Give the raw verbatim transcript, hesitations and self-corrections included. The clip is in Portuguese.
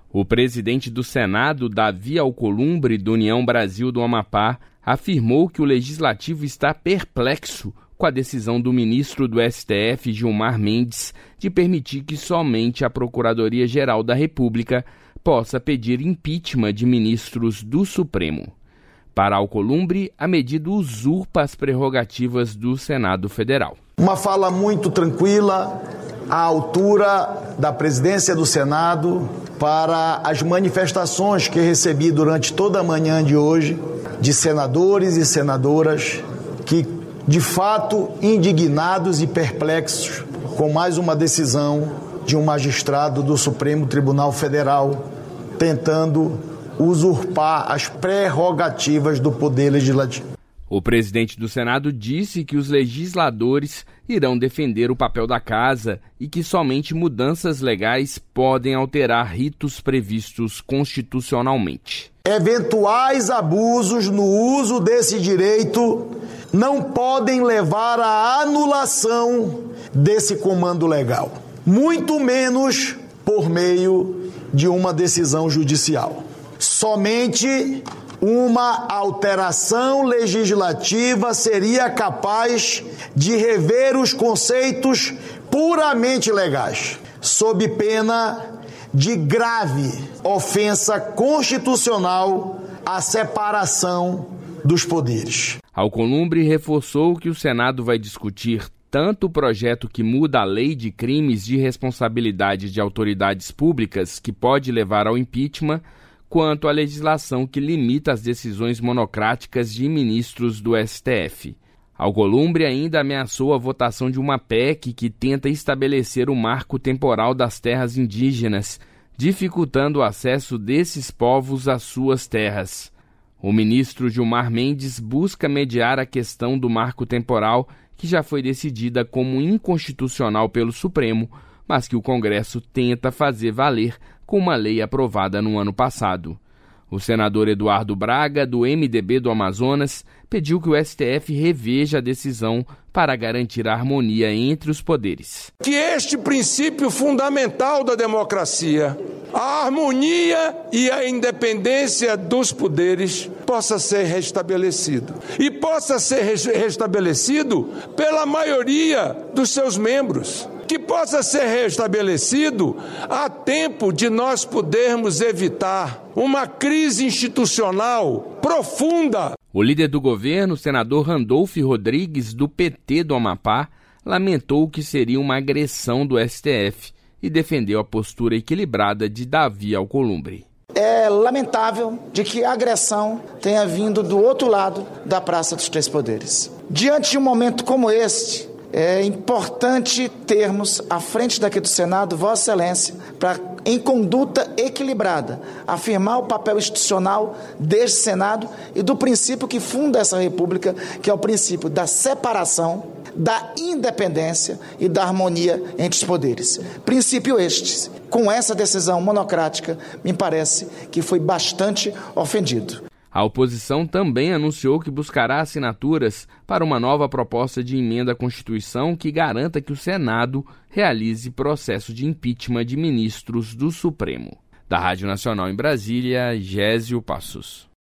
O presidente do Senado, Davi Alcolumbre, do União Brasil do Amapá, afirmou que o Legislativo está perplexo com a decisão do ministro do S T F, Gilmar Mendes, de permitir que somente a Procuradoria-Geral da República possa pedir impeachment de ministros do Supremo. Para Alcolumbre, a medida usurpa as prerrogativas do Senado Federal. Uma fala muito tranquila, à altura da presidência do Senado, para as manifestações que recebi durante toda a manhã de hoje, de senadores e senadoras que, de fato, indignados e perplexos com mais uma decisão de um magistrado do Supremo Tribunal Federal tentando usurpar as prerrogativas do Poder Legislativo. O presidente do Senado disse que os legisladores irão defender o papel da Casa e que somente mudanças legais podem alterar ritos previstos constitucionalmente. Eventuais abusos no uso desse direito não podem levar à anulação desse comando legal, muito menos por meio de uma decisão judicial. Somente uma alteração legislativa seria capaz de rever os conceitos puramente legais, sob pena de grave ofensa constitucional à separação dos poderes. Alcolumbre reforçou que o Senado vai discutir tanto o projeto que muda a lei de crimes de responsabilidade de autoridades públicas, que pode levar ao impeachment, quanto a legislação que limita as decisões monocráticas de ministros do S T F. Alcolumbre ainda ameaçou a votação de uma P E C que tenta estabelecer o marco temporal das terras indígenas, dificultando o acesso desses povos às suas terras. O ministro Gilmar Mendes busca mediar a questão do marco temporal, que já foi decidida como inconstitucional pelo Supremo, mas que o Congresso tenta fazer valer com uma lei aprovada no ano passado. O senador Eduardo Braga, do M D B do Amazonas, pediu que o S T F reveja a decisão para garantir a harmonia entre os poderes. Que este princípio fundamental da democracia, a harmonia e a independência dos poderes, possa ser restabelecido. E possa ser restabelecido pela maioria dos seus membros. Que possa ser restabelecido a tempo de nós podermos evitar uma crise institucional profunda. O líder do governo, o senador Randolph Rodrigues, do P T do Amapá, lamentou que seria uma agressão do S T F e defendeu a postura equilibrada de Davi Alcolumbre. É lamentável de que a agressão tenha vindo do outro lado da Praça dos Três Poderes. Diante de um momento como este, é importante termos à frente daqui do Senado Vossa Excelência para, em conduta equilibrada, afirmar o papel institucional deste Senado e do princípio que funda essa República, que é o princípio da separação, da independência e da harmonia entre os poderes. Princípio este, com essa decisão monocrática, me parece que foi bastante ofendido. A oposição também anunciou que buscará assinaturas para uma nova proposta de emenda à Constituição que garanta que o Senado realize processo de impeachment de ministros do Supremo. Da Rádio Nacional em Brasília, Gésio Passos.